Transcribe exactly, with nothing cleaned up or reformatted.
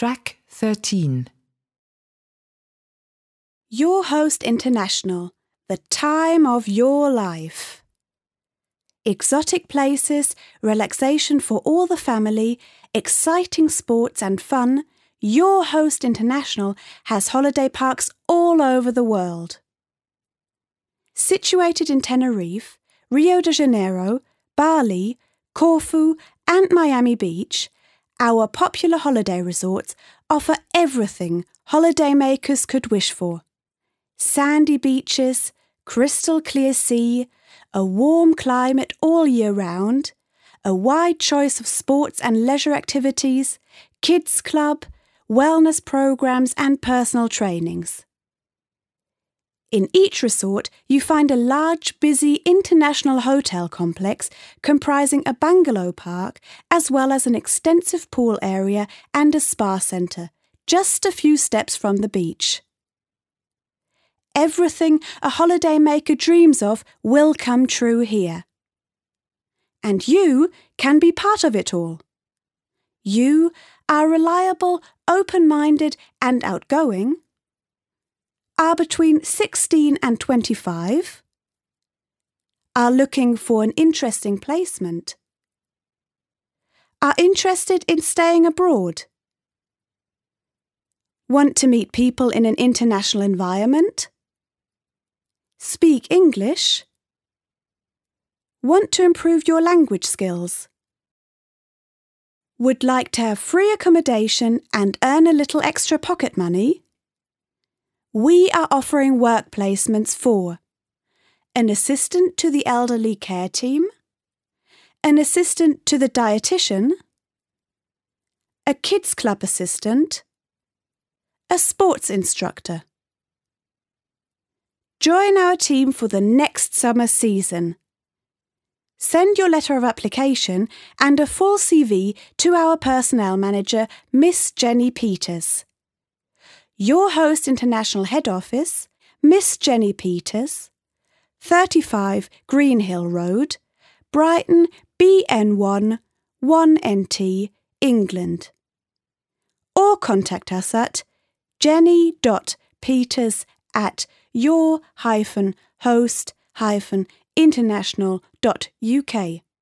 Track thirteen. Your Host International, the time of your life. Exotic places, relaxation for all the family, exciting sports and fun, Your Host International has holiday parks all over the world. Situated in Tenerife, Rio de Janeiro, Bali, Corfu and Miami Beach, our popular holiday resorts offer everything holidaymakers could wish for. Sandy beaches, crystal clear sea, a warm climate all year round, a wide choice of sports and leisure activities, kids club, wellness programs and personal trainings. In each resort, you find a large, busy international hotel complex comprising a bungalow park as well as an extensive pool area and a spa centre, just a few steps from the beach. Everything a holidaymaker dreams of will come true here. And you can be part of it all. You are reliable, open-minded and outgoing, are between sixteen and twenty-five, are looking for an interesting placement, are interested in staying abroad, want to meet people in an international environment, speak English, want to improve your language skills, would like to have free accommodation and earn a little extra pocket money. We are offering work placements for an assistant to the elderly care team, an assistant to the dietitian, a kids club assistant, a sports instructor. Join our team for the next summer season. Send your letter of application and a full C V to our personnel manager, Miss Jenny Peters. Your Host International Head Office, Miss Jenny Peters, thirty-five Greenhill Road, Brighton B N one one N T, England. Or contact us at jenny dot peters at your dash host dash international dot U K.